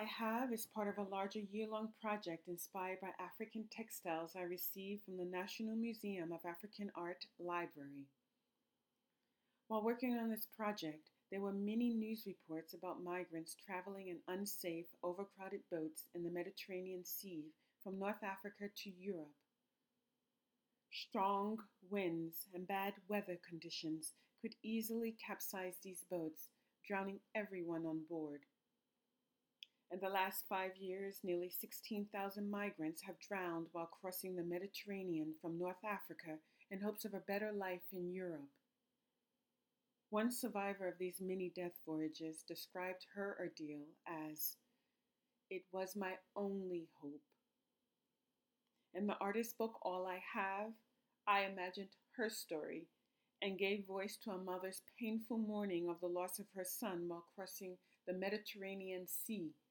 I Have is part of a larger year-long project inspired by African textiles I received from the National Museum of African Art Library. While working on this project, there were many news reports about migrants traveling in unsafe, overcrowded boats in the Mediterranean Sea from North Africa to Europe. Strong winds and bad weather conditions could easily capsize these boats, drowning everyone on board. In the last 5 years, nearly 16,000 migrants have drowned while crossing the Mediterranean from North Africa in hopes of a better life in Europe. One survivor of these many death voyages described her ordeal as, "It was my only hope." In the artist's book, All I Have, I imagined her story and gave voice to a mother's painful mourning of the loss of her son while crossing the Mediterranean Sea